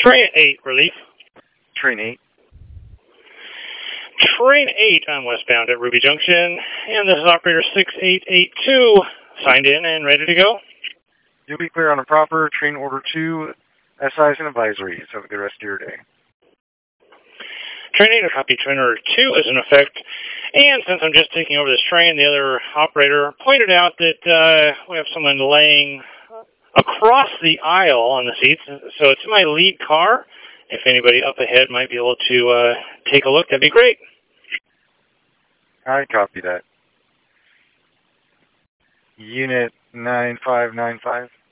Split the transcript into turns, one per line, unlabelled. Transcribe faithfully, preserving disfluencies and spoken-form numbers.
Train eight, relief.
Train eight.
Train eight on westbound at Ruby Junction, and this is operator six eight eight two, signed in and ready to go.
You'll be clear on a proper train order two, S Is and advisories. Have a good rest of your day.
Train eight, a copy train order two is in effect, and since I'm just taking over this train, the other operator pointed out that uh, we have someone laying across the aisle on the seats, so it's my lead car. If anybody up ahead might be able to uh, take a look, that'd be great.
I copy that. Unit nine five nine five.